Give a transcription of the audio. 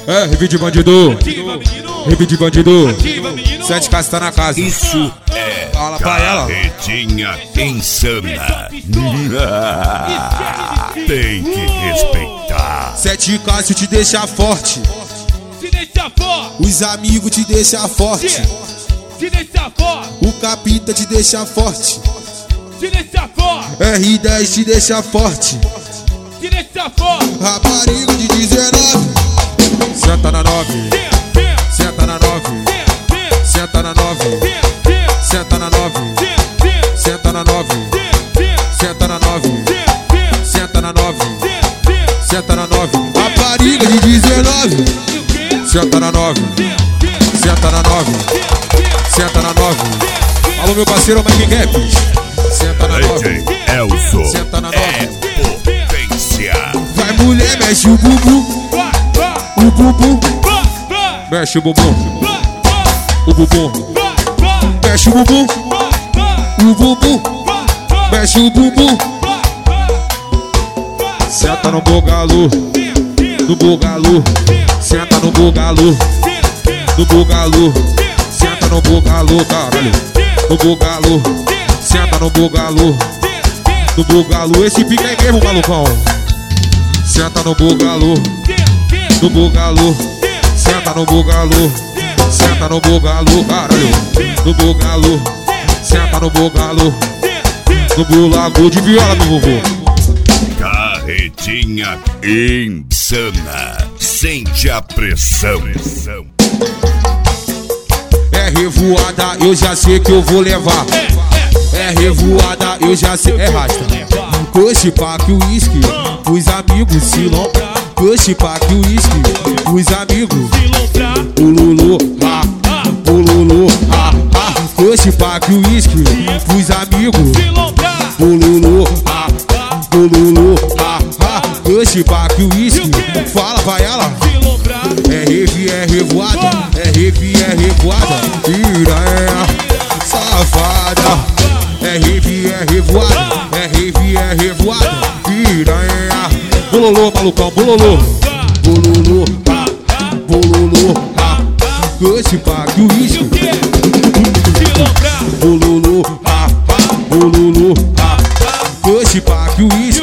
É, rave de bandido. Rave de bandido. 7K tá na casa. Isso é fala pra ela. Carretinha insana. Tem que respeitar. 7K se te deixa forte. Se deixa forte. Os amigos te deixam forte. Se deixa forte. O capita te deixa forte. Se deixa forte. R10 te deixa forte. Se deixa forte. Rapariga de 19. Senta na 9. Senta na 9. Senta na 9. Senta na 9. Senta na 9. Senta na 9. Senta na 9. Senta na 9. Rapariga de 19. Senta na 9. Senta na 9. Senta na 9. Alô, meu parceiro Mike Gaps. Senta na 9. Elson. Senta na 9. É potência. Vai, mulher, mexe o bumbum. O bumbum. Mexe o bumbum. O bumbum. Mexe o bumbum. O bumbum. Mexe o bumbum. Senta no bugalo. No bugalo. Senta no bugalo. No bugalo. Senta no bugalo, caralho. No bugalo. Senta no bugalo. No bugalo. Esse pica é mesmo, malucão. Senta no bugalo. No bugalo. Senta no bugalo. Senta no bugalo, caralho. No bugalo. Senta no bugalo. No bulago de viola, meu vovô. Carretinha insana. Sente a pressão. É revoada, eu já sei que eu vou levar. É revoada, eu já sei. É rasta. Coxe, pack, uísque. Os amigos se lombrar. Coxe, pack, uísque. Os amigos. O Lulu, o Lulu, coxe, pack, uísque. Os amigos. O Lulu, o Lulu, coxe, pack, uísque. Fala pra ela. É rave, é revoada. É rave, é revoada. Piranha, safada. É rave, é revoada. É rave, é revoada. Piranha. Bololô, malucão, bololô. Bololô, bololô. Coxe, pack, uísque. Bololô, bololô. Coxe, pack, uísque.